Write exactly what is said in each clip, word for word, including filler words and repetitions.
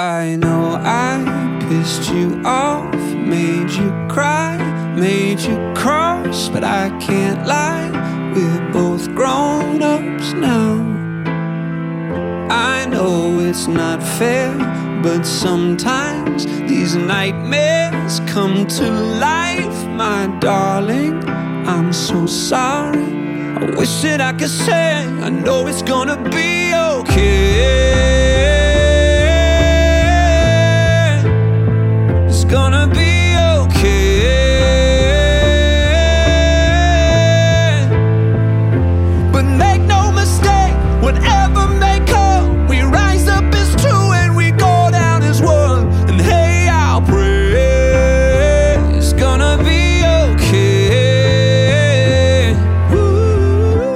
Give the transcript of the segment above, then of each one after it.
I know I pissed you off, made you cry, made you cross, but I can't lie, we're both grown-ups now. I know it's not fair, but sometimes these nightmares come to life, my darling. I'm so sorry, I wish that I could say I know it's gonna be okay. It's gonna be okay. But make no mistake, whatever may come, we rise up as two and we go down as one. And hey, I'll pray it's gonna be okay. Ooh,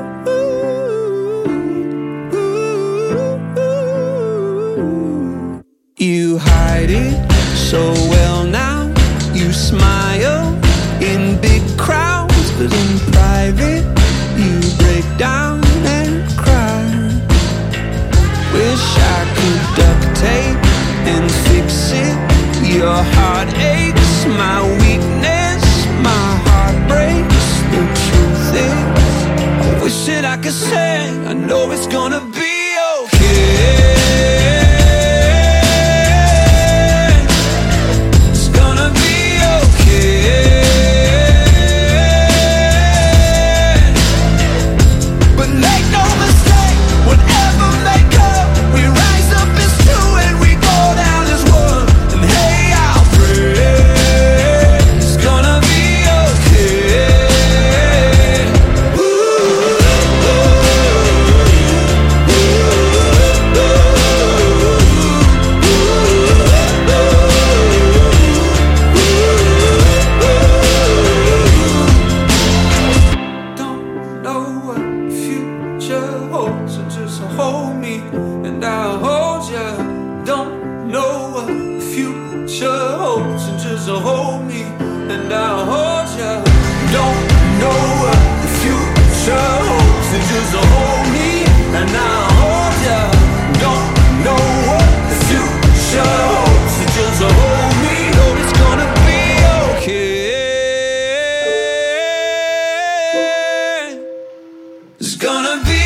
ooh, ooh. You hide it so well now, you smile in big crowds, but in private you break down and cry. Wish I could duct tape and fix it. Your heart aches, my weakness, my heart breaks. The truth is, I wish that I could say I know it's gonna be okay. So just hold me and I'll hold ya. Don't know what the future holds, so just hold me and I'll hold ya. Don't know what the future holds, so just hold me and I'll hold ya. Don't know what the future holds, so just hold me. Oh, it's gonna be okay. It's gonna be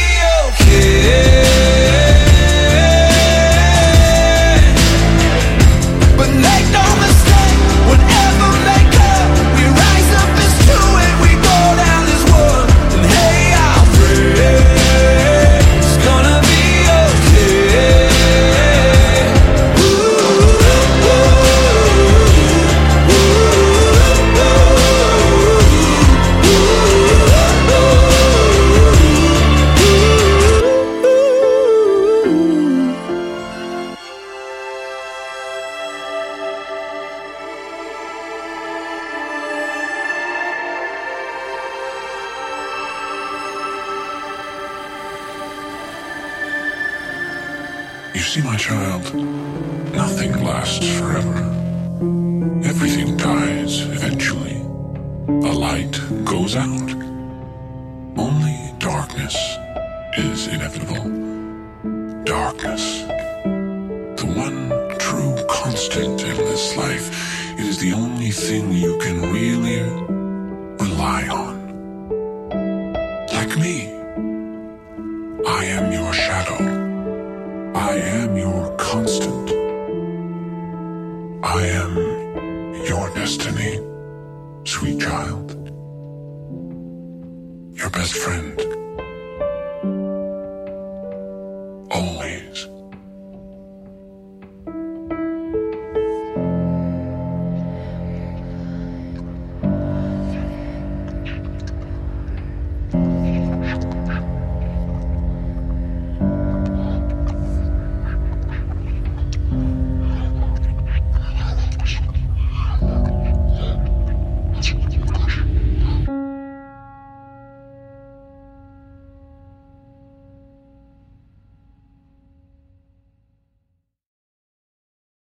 but make no mistake, whatever may come, we rise up as two and we go down as one. And hey, I'll pray it's gonna be okay. Ooh, ooh, ooh, You see, my child, nothing lasts forever. Everything dies eventually. A light goes out. Only darkness is inevitable. Darkness. The one true constant in this life. It is the only thing you can really rely on. Like me, I am your shadow. I am your constant. I am your destiny, sweet child. Your best friend. Always.